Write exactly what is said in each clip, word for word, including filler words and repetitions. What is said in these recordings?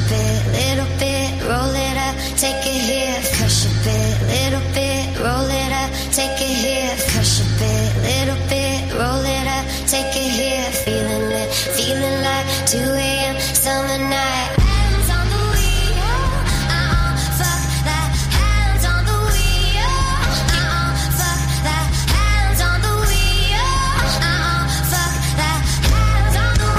bit, little bit, roll it up, take it here. Crush a bit, little bit, roll it up, take it here. Crush a bit, little bit, roll it up, take it here. Feeling it, feeling like two a.m. summer night. Hands on the wheel, uh-uh, fuck that. Hands on the wheel, uh-uh, fuck that. Hands on the wheel, uh-uh, fuck that. Hands on the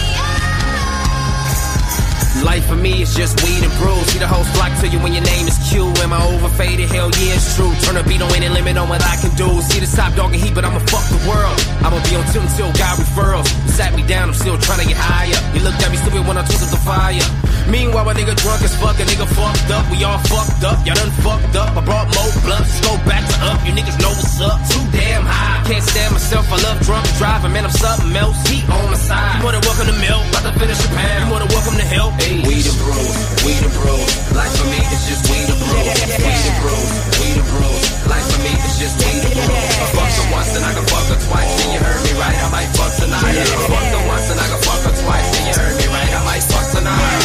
wheel. Life for me is just weed and brews. See the whole flock to you when your name is Q. Am I overfaded? Hell yeah, it's true. Turn the beat on any limit on what I can do. See the top dog and heat, but I'ma fuck the world. I'ma be on tilt until God referrals. You sat me down, I'm still trying to get higher. You looked at me stupid when I took up the fire. Meanwhile, a nigga drunk as fuck, a nigga fucked up. We all fucked up, y'all done fucked up. I brought more blunts, go back to up. You niggas know what's up. Too damn high, can't stand myself. I love drunk driving, man, I'm something else. Heat on my side. You more than welcome to milk, about to finish the pound. You more than welcome to help. Hey. Weed and brews, weed and brews. Life for me is just weed and brews. Weed and brews, weed and brews. Life for me is just weed and brews. I fucked her once and I can fuck her twice. Then you heard me right, I might fuck tonight. I fucked her once and I can fuck her twice. Then you heard me right, I might fuck tonight.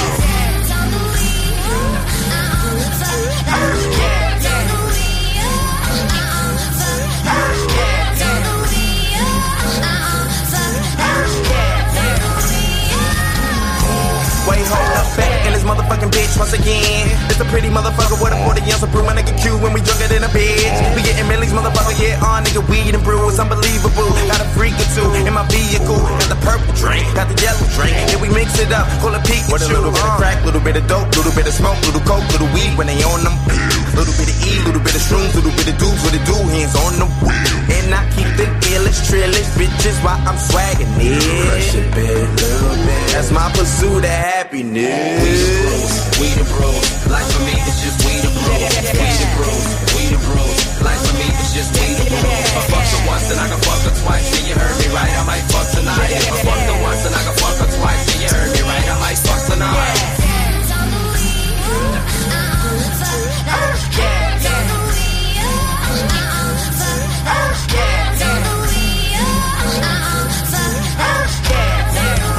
Wait, hold up, back in this motherfucking bitch once again. It's a pretty motherfucker with a forty ounce of brew, my nigga Q when we drunker than a bitch. We getting millies, motherfucker, yeah, on nigga weed and brew, it's unbelievable. Got a freak or two in my vehicle, got the purple drink, got the yellow drink, and we mix it up, call it Pikachu. With a little bit of crack, little bit of dope, little bit of smoke, little coke, little weed when they on them. Little bit of E, little bit of shrooms, little bit of dudes, what it do, hands on the wheel. And I keep the illest, trillest bitches while I'm swagging it. Crush a bit, little bit. That's my pursuit of happiness. Weed and brews, weed and brews. Life for me is just weed and brews. Weed and brews, weed and brews. Life for me is just weed and brews. If I fucked her once, then I can fuck her twice. Then you heard me right, I might fuck tonight. If I fucked her once, then I can fuck her twice. Then you heard me right, I might fuck tonight. Hands on the wheel, uh-uh, fuck that. Hands on the wheel, uh-uh, fuck that. Hands on the wheel, uh-uh, fuck that. Hands on the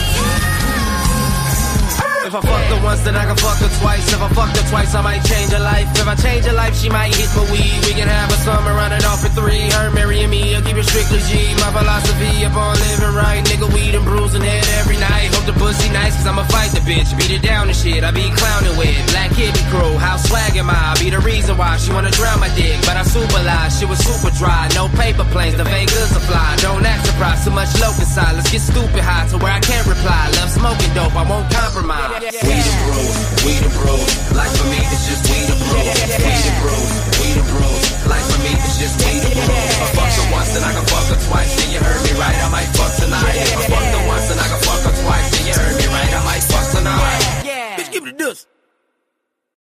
wheel. If I fucked her once, then I can fuck her twice. If I fucked her twice, I might change her life. If I change her life, she might hit my weed. We can have a summer running off for three. Her marrying me, I'll keep it strictly G. My philosophy upon living right. Nigga, weed and bruising head every night. Hope the pussy nice, cause I'ma fight the bitch. Beat it down and shit, I be clowning with. Black hippie crew, how swag am I? I be the reason why she wanna drown my dick. But I super lie, shit was super dry. No paper planes, the Vegas are fly. Don't act surprised, too much low inside. Let's get stupid high to where I can't reply. Love smoking dope, I won't compromise.